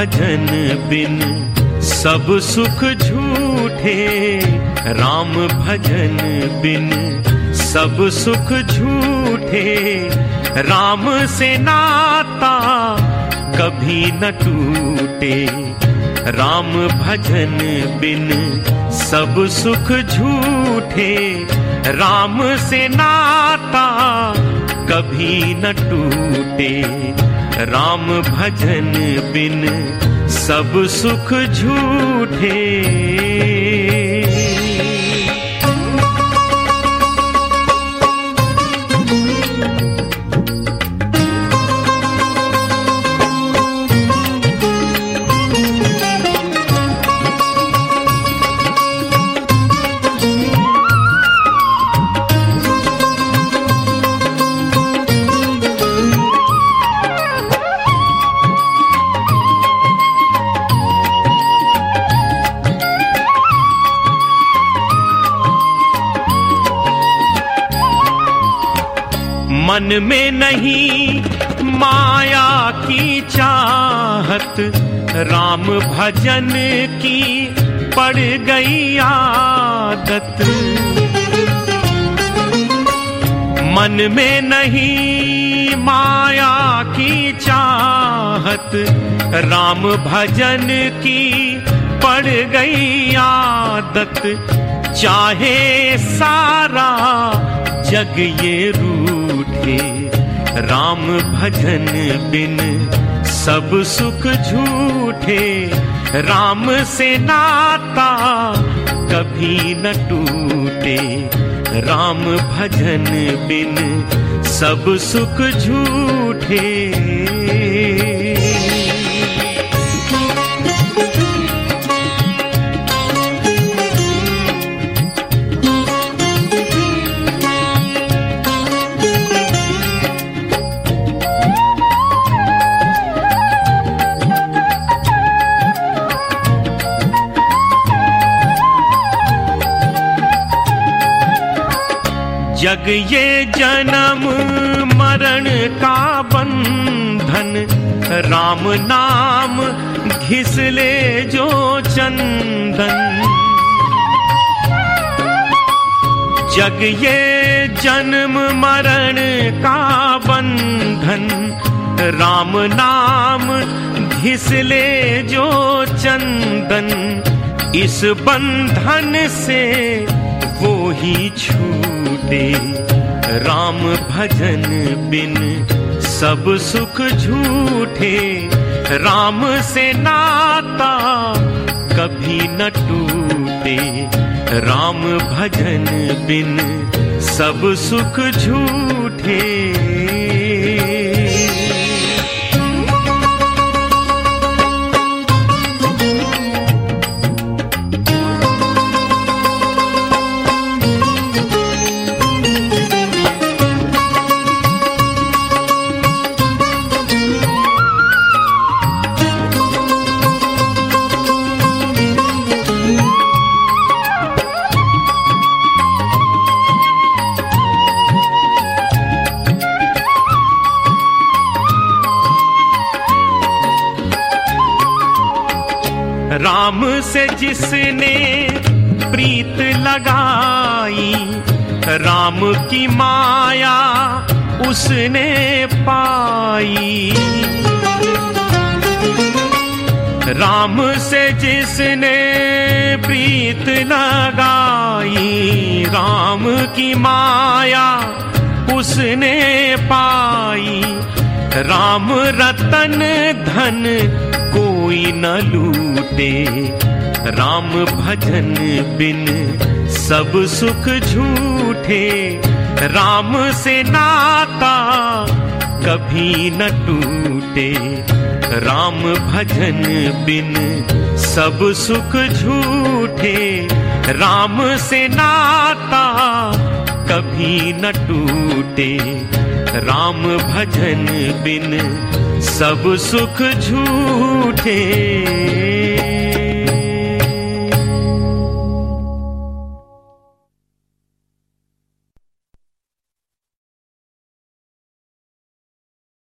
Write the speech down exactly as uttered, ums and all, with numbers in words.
भजन बिन सब सुख झूठे, राम भजन बिन सब सुख झूठे। राम से नाता कभी न टूटे, राम भजन बिन सब सुख झूठे। राम से नाता कभी न टूटे, राम भजन बिन सब सुख झूठे। मन में नहीं माया की चाहत, राम भजन की पड़ गई आदत। मन में नहीं माया की चाहत, राम भजन की पड़ गई आदत। चाहे सारा जग ये रूठे, राम भजन बिन सब सुख झूठे। राम से नाता कभी न टूटे, राम भजन बिन सब सुख झूठे। जग ये जन्म मरण का बंधन, राम नाम घिस ले जो चंदन। जग ये जन्म मरण का बंधन, राम नाम घिस ले जो चंदन। इस बंधन से वो ही छूटे, राम भजन बिन सब सुख झूठे। राम से नाता कभी न टूटे, राम भजन बिन सब सुख झूठे। राम से जिसने प्रीत लगाई, राम की माया उसने पाई। राम से जिसने प्रीत लगाई, राम की माया उसने पाई। राम रतन धन कोई न लूटे, राम भजन बिन सब सुख झूठे। राम से नाता कभी न टूटे, राम भजन बिन सब सुख झूठे। राम से नाता कभी न टूटे, राम भजन बिन सब सुख झूठे।